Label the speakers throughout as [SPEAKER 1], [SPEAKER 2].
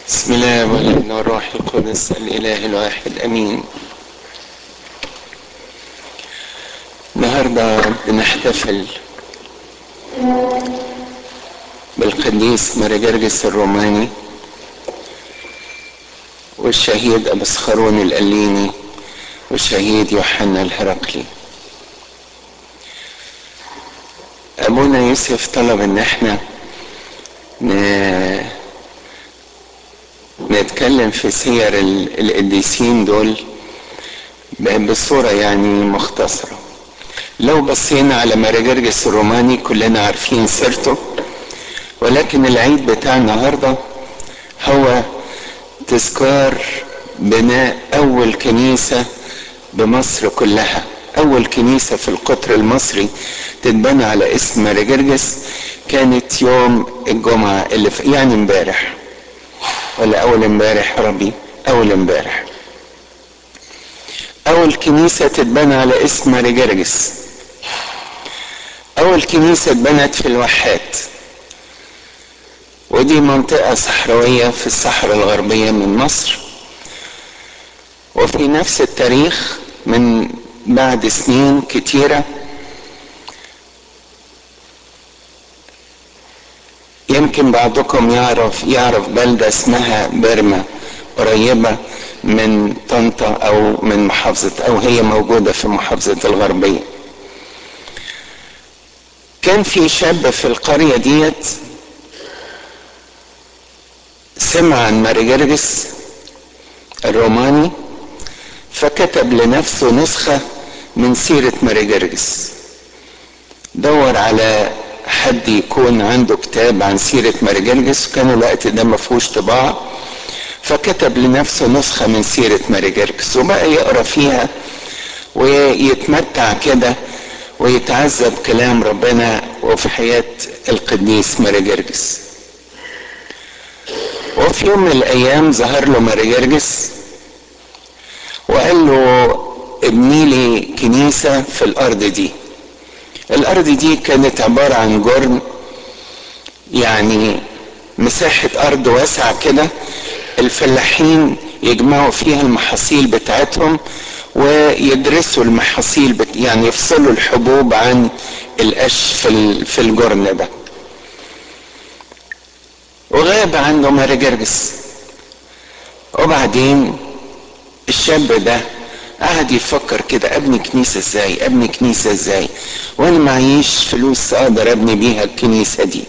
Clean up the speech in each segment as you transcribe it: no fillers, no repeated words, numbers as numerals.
[SPEAKER 1] بسم الله والابن والروح القدس الإله الواحد أمين. النهارده بنحتفل بالقديس ماري جرجس الروماني والشهيد أبسخرون القليني والشهيد يوحنا الهرقلي. أبونا يوسف طلب إن احنا نتكلم في سير القديسين دول بصورة يعني مختصرة. لو بصينا على ماري جرجس الروماني كلنا عارفين سيرته، ولكن العيد بتاع النهارده هو تذكار بناء أول كنيسة بمصر كلها. أول كنيسة في القطر المصري تتبنى على اسم ماري جرجس كانت يوم الجمعة اللي يعني امبارح، ولا أول امبارح يا ربي؟ أول امبارح أول كنيسة تتبنى على اسم ماري جرجس. أول كنيسة اتبنت في الواحات، ودي منطقة صحراوية في الصحراء الغربية من مصر. وفي نفس التاريخ من بعد سنين كتيرة يمكن بعضكم يعرف بلدة اسمها بيرما، قريبة من طنطا او من محافظة، او هي موجودة في محافظة الغربية. كان في شاب في القرية ديت سمع عن ماري جرجس الروماني، فكتب لنفسه نسخة من سيرة ماري جرجس. دور على حد يكون عنده كتاب عن سيرة ماري جرجس، وكان الوقت ده مفهوش طباعة، فكتب لنفسه نسخة من سيرة ماري جرجس وبقى يقرأ فيها ويتمتع كده ويتعذب كلام ربنا وفي حياة القديس ماري جرجس. وفي يوم من الأيام ظهر له ماري جرجس وقال له ابني لي كنيسة في الأرض دي. الأرض دي كانت عبارة عن جرن، يعني مساحة أرض واسعة كده، الفلاحين يجمعوا فيها المحاصيل بتاعتهم ويدرسوا المحاصيل يعني يفصلوا الحبوب عن القش في الجرن ده. وغاب عنه ماري جرجس. وبعدين الشاب ده قعد يفكر كده، ابني كنيسة ازاي، ابني كنيسة ازاي وانا معيش فلوس اقدر ابني بيها الكنيسة دي.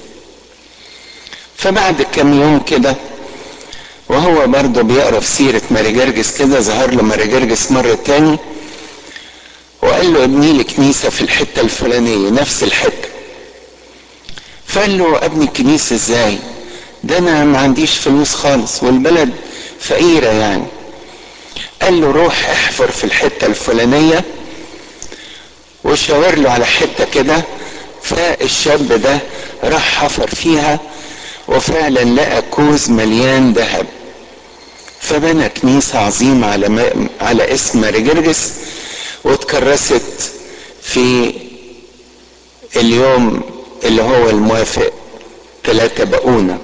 [SPEAKER 1] فبعد كم يوم كده وهو برضه بيقرا في سيرة ماري جرجس كده، ظهر له ماري جرجس مرة تاني وقال له ابني لي كنيسة في الحتة الفلانية، نفس الحتة. فقال له ابني كنيسة ازاي، ده انا ما عنديش فلوس خالص والبلد فقيرة يعني. قال له روح احفر في الحتة الفلانية، وشاور له على حتة كده. فالشاب ده راح حفر فيها وفعلا لقى كوز مليان ذهب، فبنى كنيسة عظيمة على اسم ماري جرجس، واتكرست في اليوم اللي هو الموافق 3 بقونة.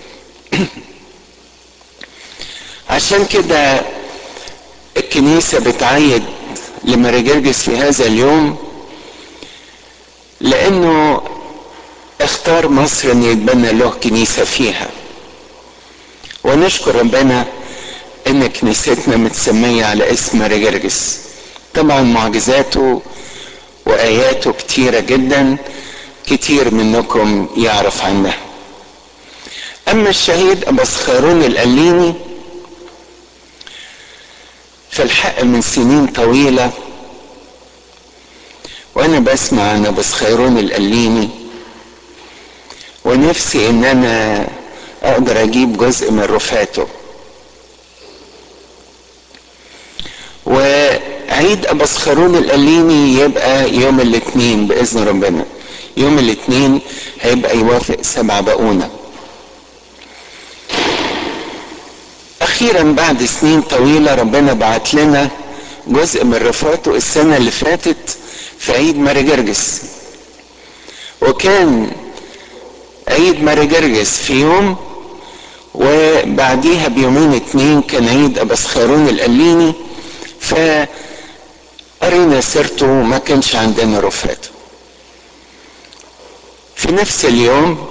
[SPEAKER 1] عشان كده الكنيسة بتعيد لماري جرجس في هذا اليوم، لانه اختار مصر ان يتبنى له كنيسة فيها. ونشكر ربنا ان كنيستنا متسمية على اسم ماري جرجس. طبعا معجزاته واياته كتيرة جدا، كتير منكم يعرف عنها. اما الشهيد أبسخرون القليني فالحق من سنين طويلة وانا بسمع عن أبسخرون القليني، ونفسي ان انا اقدر اجيب جزء من رفاته. وعيد أبسخرون القليني يبقى يوم الاثنين باذن ربنا. يوم الاثنين هيبقى يوافق 7 بقونة. اخيرا بعد سنين طويلة ربنا بعت لنا جزء من رفاته السنة اللي فاتت في عيد ماري جرجس. وكان عيد ماري جرجس في يوم، وبعد بعديها بيومين 2 كان عيد أبسخارون القليني، فقرينا سيرته وما كانش عندنا رفاته. في نفس اليوم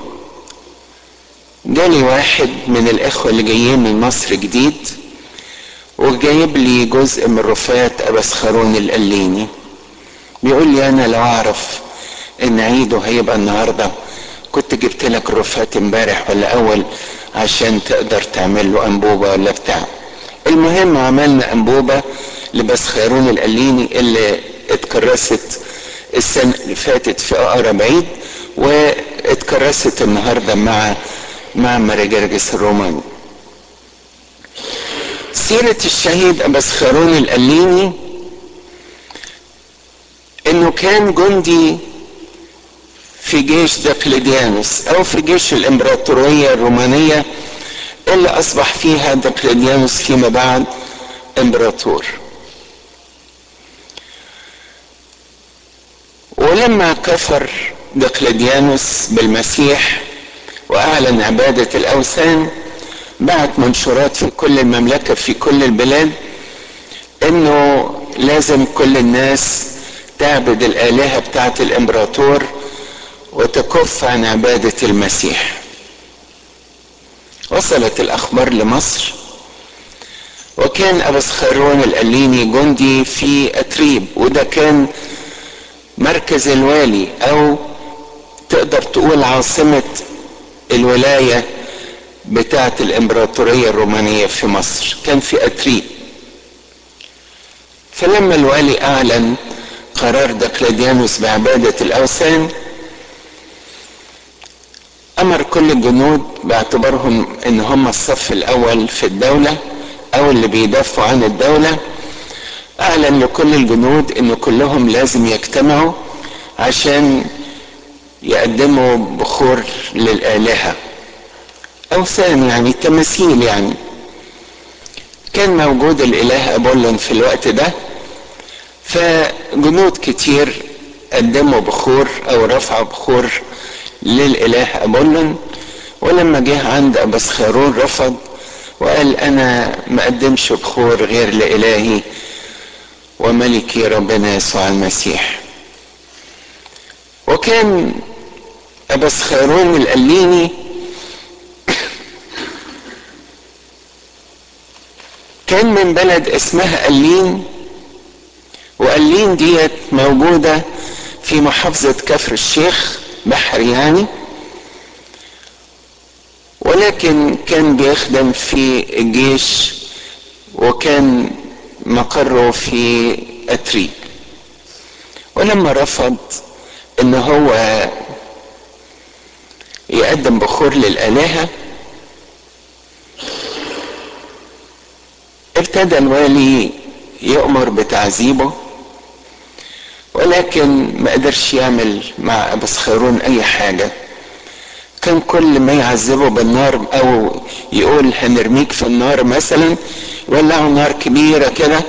[SPEAKER 1] جالي واحد من الإخوة اللي جايين من مصر جديد وجايب لي جزء من رفات أبسخارون القليني، بيقول لي أنا لو أعرف إن عيده هيبقى النهارده كنت جبت لك رفات امبارح ولا أول عشان تقدر تعمل له أنبوبة ولا بتاع. المهم عملنا أنبوبة لبسخارون القليني اللي اتكرست السنة اللي فاتت في أقرب عيد، واتكرست النهارده مع ماريجرجس الروماني. سيرة الشهيد أبسخارون القليني انه كان جندي في جيش دقلديانوس او في جيش الامبراطورية الرومانية اللي اصبح فيها دقلديانوس فيما بعد امبراطور. ولما كفر دقلديانوس بالمسيح واعلن عبادة الاوثان، بعت منشورات في كل المملكة في كل البلاد انه لازم كل الناس تعبد الآلهة بتاعت الامبراطور وتكف عن عبادة المسيح. وصلت الاخبار لمصر، وكان أبسخارون القليني جندي في أتريب، وده كان مركز الوالي او تقدر تقول عاصمة الولاية بتاعة الامبراطورية الرومانية في مصر، كان في أتريب. فلما الوالي اعلن قرار دقلديانوس بعبادة الاوثان، امر كل الجنود باعتبارهم ان هم الصف الاول في الدولة او اللي بيدافعوا عن الدولة، اعلن لكل الجنود ان كلهم لازم يجتمعوا عشان يقدموا بخور للآلهة، اوثان يعني تماثيل. يعني كان موجود الاله ابولون في الوقت ده، فجنود كتير قدموا بخور او رفعوا بخور للاله ابولون. ولما جه عند أبسخارون رفض وقال انا ما اقدمش بخور غير لالهي وملكي ربنا يسوع المسيح. وكان أبسخارون القليني كان من بلد اسمها قلين، وقلين ديت موجودة في محافظة كفر الشيخ بحر يعني، ولكن كان بيخدم في الجيش وكان مقره في أتريب. ولما رفض ان هو يقدم بخور للآلهة، ابتدى الوالي يؤمر بتعذيبه، ولكن ما قدرش يعمل مع أبسخارون اي حاجة. كان كل ما يعذبه بالنار او يقول هنرميك في النار مثلا، يولعوا نار كبيرة كده،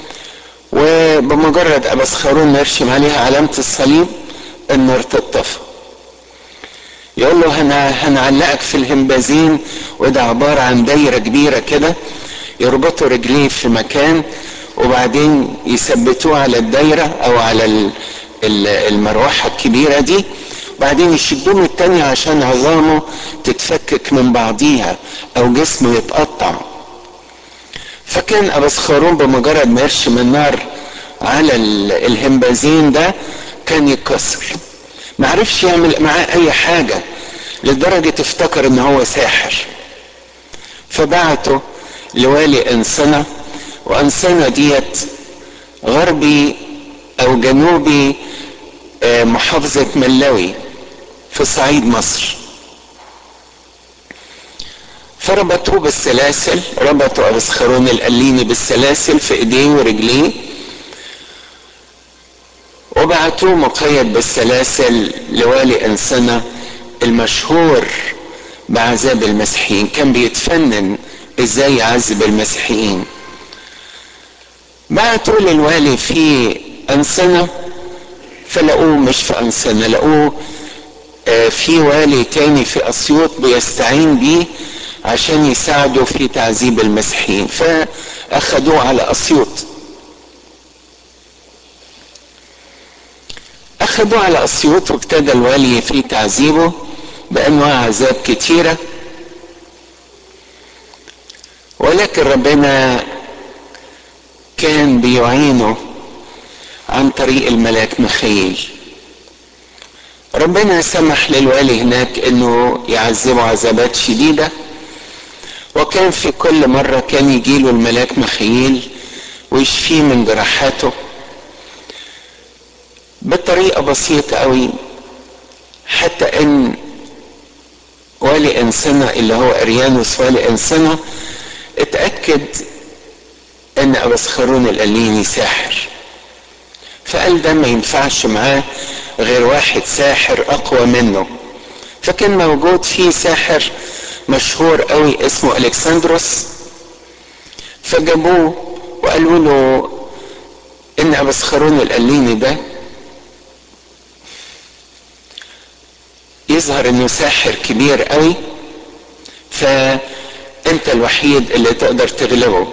[SPEAKER 1] وبمجرد أبسخارون ما يرشم عليها علامة الصليب النار تطفى. يقول له هنعلقك في الهمبازين، وده عبارة عن دايرة كبيرة كده يربطوا رجليه في مكان وبعدين يثبتوه على الدايرة او على المروحة الكبيرة دي، بعدين يشدوه من التانية عشان عظامه تتفكك من بعضيها او جسمه يتقطع. فكان أبسخارون بمجرد ما يرشم النار على الهمبازين ده كان يتكسر، معرفش يعمل معاه اي حاجة، لدرجة افتكر ان هو ساحر. فبعته لوالي أنصنة، وأنصنة ديت غربي او جنوبي محافظة ملاوي في صعيد مصر. فربطوه بالسلاسل، ربطوا أبسخارون القليني بالسلاسل في ايديه ورجليه، وبعتوه مقيد بالسلاسل لوالي أنصنة المشهور بعذاب المسيحيين، كان بيتفنن ازاي يعذب المسيحيين. بعتوا للوالي في أنصنة، فلقوه مش في أنصنة، لقوه في والي تاني في أسيوط بيستعين بيه عشان يساعدوا في تعذيب المسيحيين، فاخدوه على اسيوط. اخدوه على اسيوط وابتدى الوالي في تعذيبه بانواع عذاب كتيرة، ولكن ربنا كان بيعينه عن طريق الملاك ميخائيل. ربنا سمح للوالي هناك انه يعذبه عذابات شديدة، وكان في كل مرة كان يجيله الملاك ميخائيل ويشفيه من جراحاته بطريقة بسيطة قوي، حتى ان والي انسنة اللي هو اريانوس والي انسنة اتأكد ان ابسخرون القليني ساحر، فقال ده ما ينفعش معاه غير واحد ساحر اقوى منه. فكان موجود فيه ساحر مشهور قوي اسمه الكسندروس، فجابوه وقالوا له ان ابسخرون القليني ده يظهر انه ساحر كبير قوي، فانت الوحيد اللي تقدر تغلبه.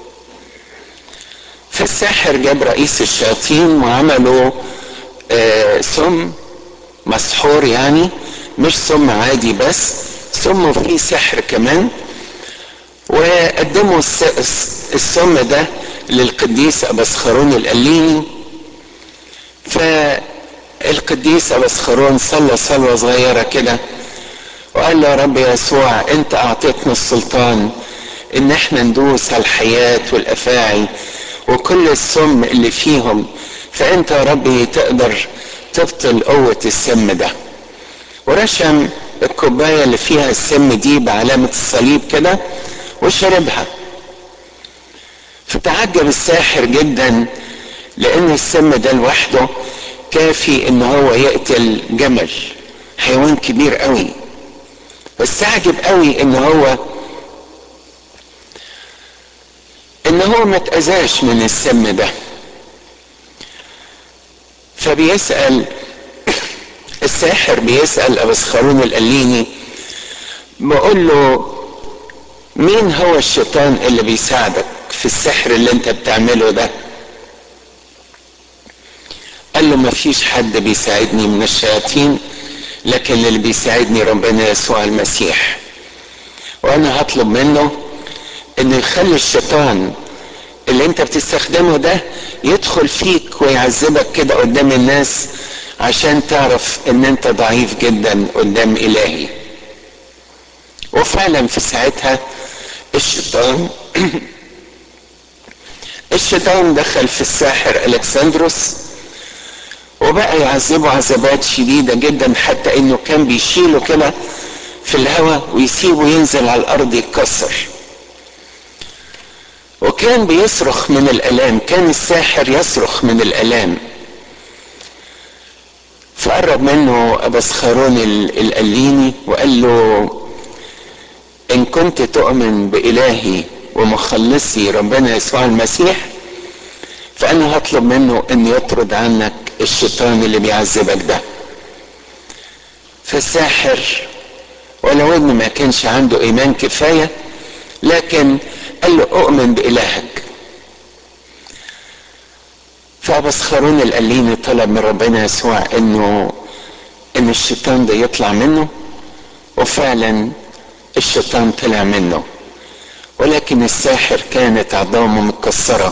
[SPEAKER 1] فالساحر جاب رئيس الشياطين وعملوا سم مسحور، يعني مش سم عادي بس سم فيه سحر كمان، وقدموا السم ده للقديس ابسخرون القليني. فالقديس ابسخرون صلى صلوة صغيرة كده وقال له يا رب يسوع انت اعطيتنا السلطان ان احنا ندوس على الحياة والافاعي وكل السم اللي فيهم، فانت يا ربي تقدر تبطل قوة السم ده. ورشم الكوباية اللي فيها السم دي بعلامة الصليب كده وشربها. فتعجب الساحر جدا لان السم ده لوحده كافي ان هو يقتل جمل، حيوان كبير قوي. فاستعجب قوي ان هو ما اتأذاش من السم ده. فبيسأل الساحر، بيسأل ابسخرون القليني بيقول له مين هو الشيطان اللي بيساعدك في السحر اللي انت بتعمله ده؟ قال له ما فيش حد بيساعدني من الشياطين، لكن اللي بيساعدني ربنا يسوع المسيح، وانا هطلب منه انه يخلي الشيطان اللي انت بتستخدمه ده يدخل فيك ويعذبك كده قدام الناس عشان تعرف ان انت ضعيف جدا قدام الهي. وفعلا في ساعتها الشيطان دخل في الساحر الكسندروس وبقى يعذبه عذابات شديدة جدا، حتى انه كان بيشيله كده في الهواء ويسيبه ينزل على الارض يتكسر، وكان بيصرخ من الالام، كان الساحر يصرخ من الالام. فقرب منه ابسخرون القليني وقال له ان كنت تؤمن بإلهي ومخلصي ربنا يسوع المسيح فانا هطلب منه ان يطرد عنك الشيطان اللي بيعذبك ده. فالساحر ولو انه ما كانش عنده ايمان كفاية لكن قال له اؤمن بإلهك. فابسخرون القليني طلب من ربنا يسوع ان الشيطان ده يطلع منه، وفعلا الشيطان طلع منه، ولكن الساحر كانت عظامه متكسرة.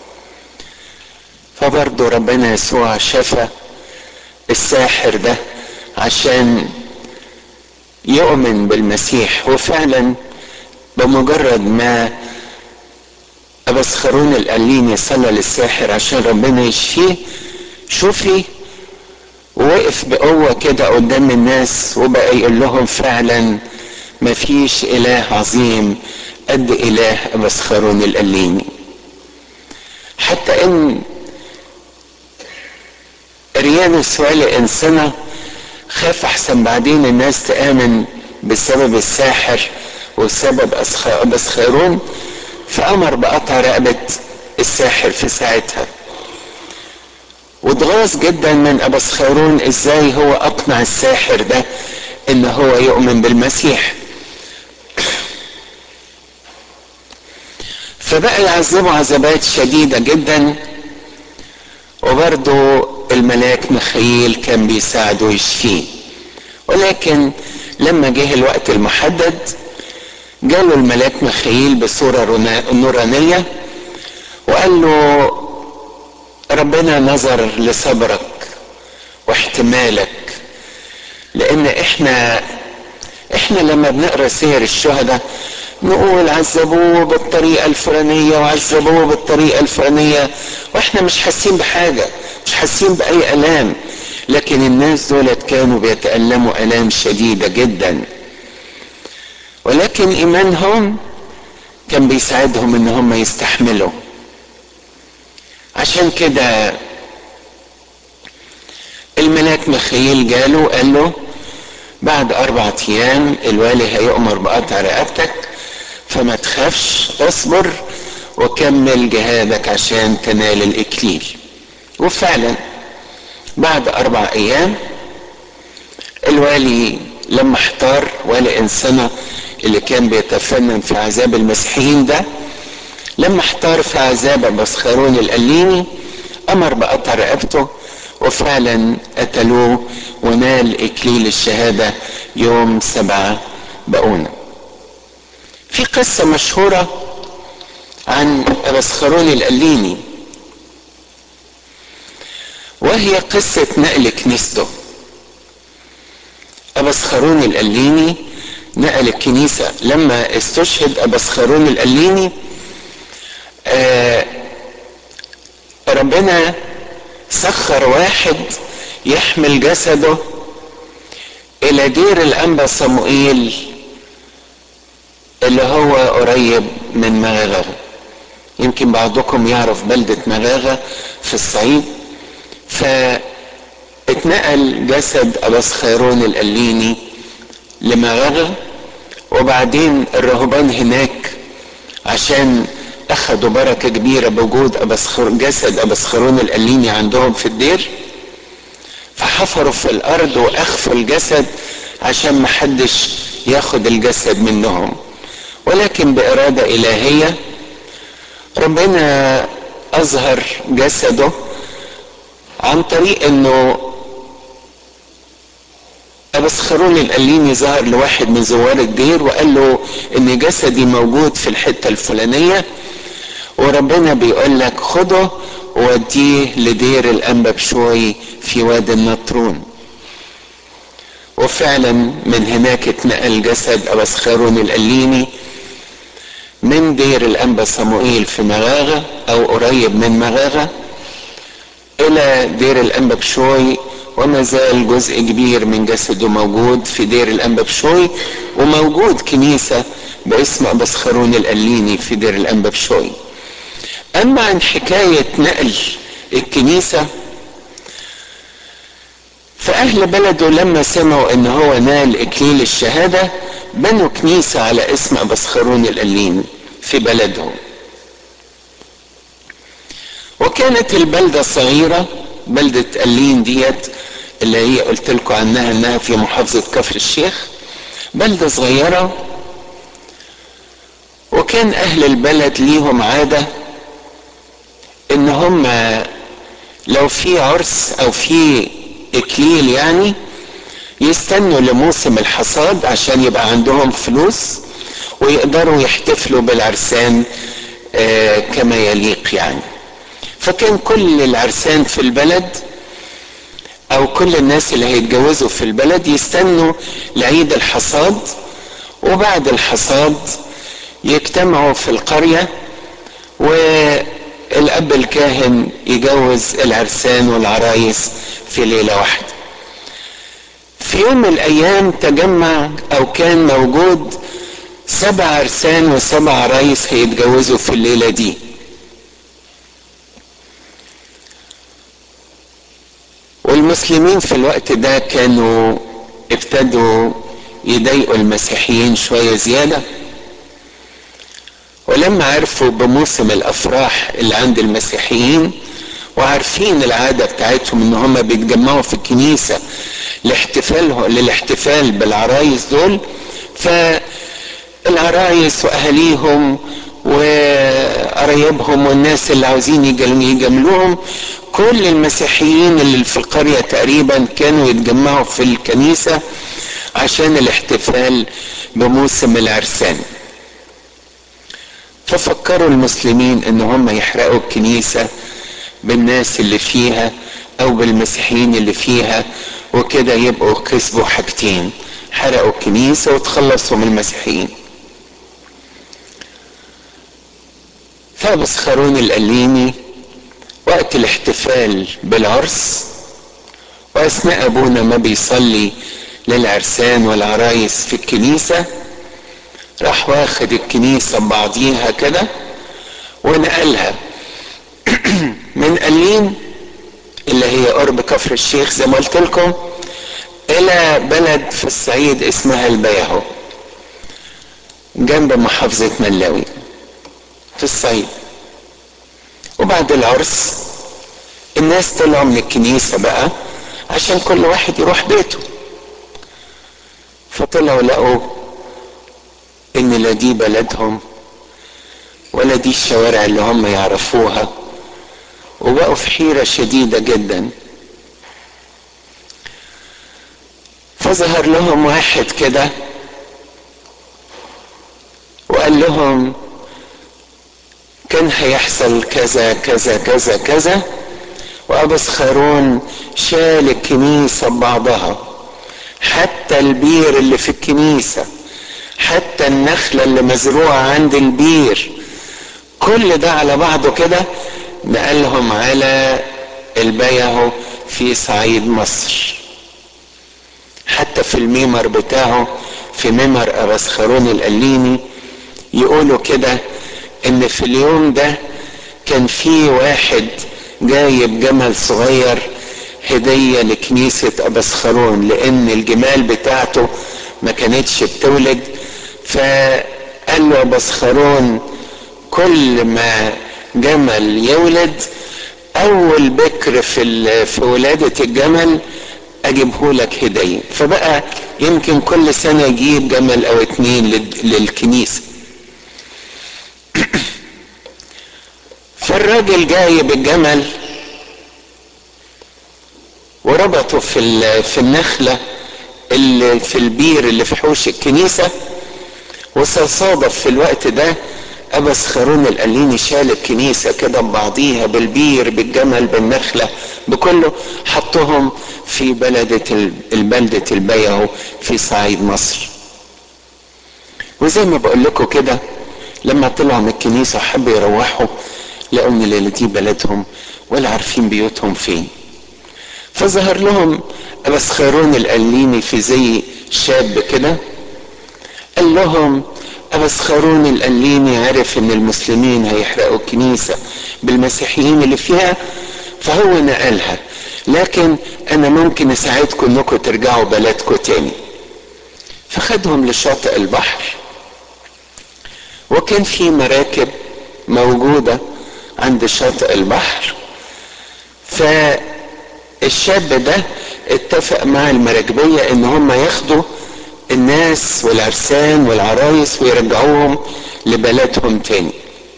[SPEAKER 1] فبرضه ربنا يسوع شفى الساحر ده عشان يؤمن بالمسيح. وفعلا بمجرد ما ابسخرون القليني صلى للساحر عشان ربنا يشفيه شوفي ووقف بقوة كده قدام الناس وبقى يقول لهم فعلا مفيش اله عظيم قد اله ابسخرون القليني. حتى ان اريانوس والي انسنة خاف احسن بعدين الناس تآمن بسبب الساحر وسبب ابسخرون، فامر بقطع رقبة الساحر في ساعتها. واتغاظ جدا من ابسخرون ازاي هو اقنع الساحر ده ان هو يؤمن بالمسيح. فبقى يعذبوا عذابات شديدة جدا. وبرضه الملاك ميخائيل كان بيساعده يشفيه. ولكن لما جه الوقت المحدد جاله الملاك ميخائيل بصورة نورانية وقال له ربنا نظر لصبرك واحتمالك، لان احنا لما بنقرا سير الشهداء نقول عذبوه بالطريقة الفلانية وعذبوه بالطريقة الفلانية، واحنا مش حاسين بحاجة، مش حاسين بأي ألام. لكن الناس دولت كانوا بيتألموا ألام شديدة جدا، ولكن إيمانهم كان بيساعدهم ان هم يستحملوا. عشان كده الملاك ميخائيل جاله وقال له بعد 4 أيام الوالي هيؤمر بقطع رقبتك، فما تخافش، اصبر وكمل جهادك عشان تنال الإكليل. وفعلا بعد 4 أيام الوالي لما احتار، والي انسنة اللي كان بيتفنن في عذاب المسيحيين ده، لما احتار في عذاب أبسخرون القليني امر بقطع رقبته، وفعلا قتلوه ونال اكليل الشهادة يوم 7 بقونة. في قصة مشهورة عن أبسخرون القليني، وهي قصة نقل كنيسته. أبسخرون القليني نقل الكنيسة لما استشهد أبسخرون القليني. ربنا سخر واحد يحمل جسده الى دير الانبا صموئيل اللي هو قريب من مغاغة. يمكن بعضكم يعرف بلدة مغاغة في الصعيد. فاتنقل جسد أبسخرون القليني لمغاغة، وبعدين الرهبان هناك عشان اخدوا بركة كبيرة بوجود جسد أبسخرون القليني عندهم في الدير، فحفروا في الارض واخفوا الجسد عشان محدش ياخد الجسد منهم. ولكن بإرادة إلهية ربنا اظهر جسده عن طريق انه أبسخرون القليني ظهر لواحد من زوار الدير وقال له ان جسدي موجود في الحتة الفلانية، وربنا بيقول لك خده ووديه لدير الانبا بشوي في وادي النطرون. وفعلا من هناك اتنقل جسد أبسخرون القليني من دير الانبا صموئيل في مغاغة او قريب من مغاغة الى دير الانبا بشوي، وما زال جزء كبير من جسده موجود في دير الانبا بشوي، وموجود كنيسة باسم أبسخرون القليني في دير الانبا بشوي. اما عن حكاية نقل الكنيسة، فاهل بلده لما سمعوا ان هو نال اكليل الشهادة بنوا كنيسة على اسم أبسخرون القليني في بلدهم. وكانت البلدة صغيرة، بلدة قلين ديت اللي هي قلت لكم عنها انها في محافظة كفر الشيخ، بلدة صغيرة. وكان اهل البلد ليهم عادة ان هم لو في عرس او في اكليل يعني يستنوا لموسم الحصاد عشان يبقى عندهم فلوس ويقدروا يحتفلوا بالعرسان كما يليق يعني. فكان كل العرسان في البلد او كل الناس اللي هيتجوزوا في البلد يستنوا لعيد الحصاد، وبعد الحصاد يجتمعوا في القرية والاب الكاهن يجوز العرسان والعرايس في ليلة واحدة. في يوم من الايام تجمع او كان موجود 7 عرسان و7 عرايس هيتجوزوا في الليلة دي. والمسلمين في الوقت ده كانوا ابتدوا يضايقوا المسيحيين شوية زيادة، ولما عرفوا بموسم الافراح اللي عند المسيحيين وعارفين العادة بتاعتهم ان هم بيتجمعوا في الكنيسة للاحتفال بالعرايس دول، فالعرايس واهاليهم قرايبهم والناس اللي عاوزين يجاملوهم. كل المسيحيين اللي في القرية تقريبا كانوا يتجمعوا في الكنيسة عشان الاحتفال بموسم العرسان. ففكروا المسلمين ان هم يحرقوا الكنيسة بالناس اللي فيها او بالمسيحيين اللي فيها، وكده يبقوا كسبوا حاجتين: حرقوا الكنيسة وتخلصوا من المسيحيين. فبسخرون القليني وقت الاحتفال بالعرس واثناء ابونا ما بيصلي للعرسان والعرايس في الكنيسة، راح واخد الكنيسة ببعضيها كده ونقلها من قليم اللي هي قرب كفر الشيخ زي ما قلت لكم الى بلد في الصعيد اسمها البيهو جنب محافظة ملاوي في الصعيد. وبعد العرس الناس طلعوا من الكنيسة بقى عشان كل واحد يروح بيته، فطلعوا لقوا ان لا دي بلدهم ولا دي الشوارع اللي هم يعرفوها، وبقوا في حيرة شديدة جدا. فظهر لهم واحد كده وقال لهم كان هيحصل كذا كذا كذا كذا، وأبسخرون شال الكنيسة ببعضها، حتى البير اللي في الكنيسة، حتى النخلة اللي مزروعة عند البير، كل ده على بعضه كده نقلهم على البيهو في صعيد مصر. حتى في الميمر بتاعه، في ميمر أبسخرون القليني، يقولوا كده ان في اليوم ده كان في واحد جايب جمل صغير هدية لكنيسة أبسخرون، لان الجمال بتاعته ما كانتش بتولد. فقال له أبسخرون كل ما جمل يولد اول بكر في ولادة الجمل اجيبه لك هدية. فبقى يمكن كل سنة يجيب جمل او اتنين للكنيسة. فالراجل جايب الجمل وربطه في النخلة اللي في البير اللي في حوش الكنيسة، وصادف في الوقت ده أبسخرون القليني شال الكنيسة كده ببعضيها بالبير بالجمل بالنخلة بكله، حطهم في بلدة البيهو في صعيد مصر. وزي ما بقول لكم كده لما طلعوا من الكنيسة وحبوا يروحوا لقوا ان الليلة دي بلدهم ولا عارفين بيوتهم فين. فظهر لهم أبسخرون القليني في زي شاب كده، قال لهم أبسخرون القليني عرف ان المسلمين هيحرقوا الكنيسة بالمسيحيين اللي فيها فهو نقلها، لكن انا ممكن اساعدكم انكم ترجعوا بلدكم تاني. فخدهم لشاطئ البحر، وكان في مراكب موجودة عند شاطئ البحر. فالشاب ده اتفق مع المراكبية ان هم ياخدوا الناس والعرسان والعرايس ويرجعوهم لبلدهم تاني.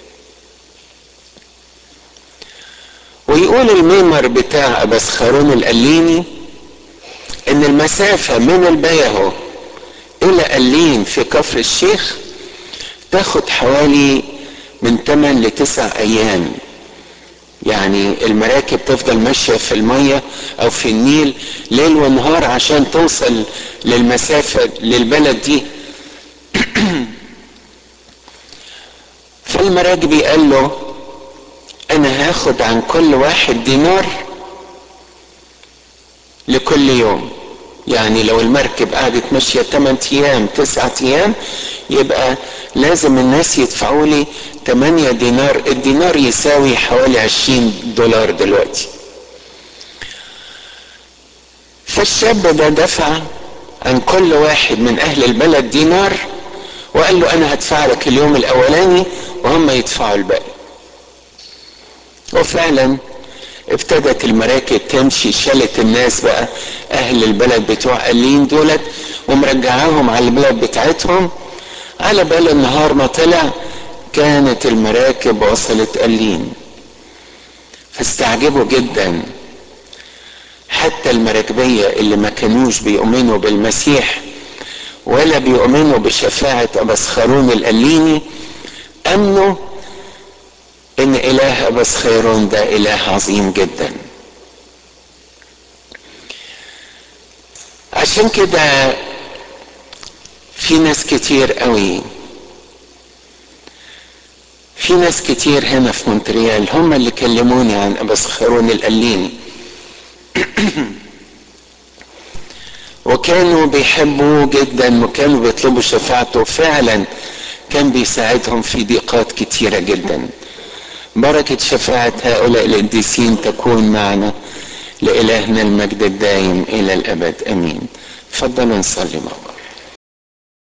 [SPEAKER 1] ويقول الميمر بتاع أبسخرون القليني ان المسافة من البيهو الى قلين في كفر الشيخ تاخد حوالي من 8 ل9 ايام. يعني المراكب تفضل ماشية في المية او في النيل ليل ونهار عشان توصل للمسافة للبلد دي. فالمراكبي قال له انا هاخد عن كل واحد دينار لكل يوم. يعني لو المركب قعدت ماشية 8 ايام 9 ايام يبقى لازم الناس يدفعوا لي 8 دينار. الدينار يساوي حوالي $20 دلوقتي. فالشاب ده دفع عن كل واحد من اهل البلد دينار، وقال له انا هدفع لك اليوم الاولاني وهم يدفعوا الباقي. وفعلا ابتدت المراكب تمشي، شالت الناس بقى اهل البلد بتوع قلين دولت ومرجعاهم على البلد بتاعتهم. على بال النهار ما طلع كانت المراكب وصلت قلين، فاستعجبوا جدا. حتى المراكبية اللي ما كانوش بيؤمنوا بالمسيح ولا بيؤمنوا بشفاعة أبسخرون القليني أمنوا إن إله أبسخيرون ده إله عظيم جدا. عشان كده في ناس كتير قوي، في ناس كتير هنا في مونتريال هم اللي كلموني عن أبسخيرون القليني وكانوا بيحبوه جدا وكانوا بيطلبوا شفاعته. فعلا كان بيساعدهم في ضيقات كتيرة جدا. بركة شفاعة هؤلاء القديسين تكون معنا، لإلهنا المجد الدائم إلى الأبد. أمين. تفضلوا نصلي مع بعض.